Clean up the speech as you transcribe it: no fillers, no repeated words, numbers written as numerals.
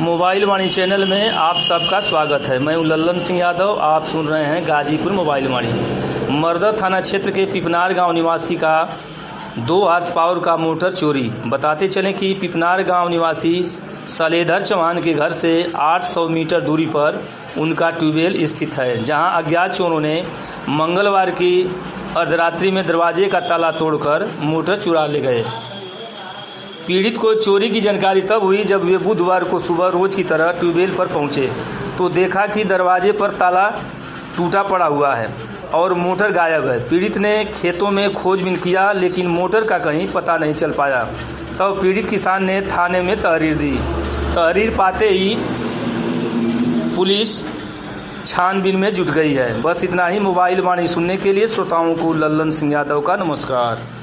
Mobile वाणी channel में आप सबका स्वागत है। मैं हूं लल्लन सिंह यादव। आप सुन रहे हैं गाजीपुर मोबाइल वाणी। मर्दा थाना क्षेत्र के पिपनार गांव निवासी का 2 हॉर्स पावर का मोटर चोरी। बताते चलें कि पिपनार गांव निवासी सलेधर चौहान के घर से 800 मीटर दूरी पर उनका ट्यूबवेल स्थित है, जहां अज्ञात चोरों ने मंगलवार की अर्धरात्रि में दरवाजे का ताला तोड़कर मोटर चुरा ले गए। पीड़ित को चोरी की जानकारी तब हुई जब वे बुधवार को सुबह रोज की तरह ट्यूबवेल पर पहुंचे तो देखा कि दरवाजे पर ताला टूटा पड़ा हुआ है और मोटर गायब है। पीड़ित ने खेतों में खोजबीन किया लेकिन मोटर का कहीं पता नहीं चल पाया। तब पीड़ित किसान ने थाने में तहरीर दी। तहरीर पाते ही पुलिस छानबीन में जुट गई है। बस इतना ही। मोबाइल वाणी सुनने के लिए श्रोताओं को लल्लन सिंह यादव का नमस्कार।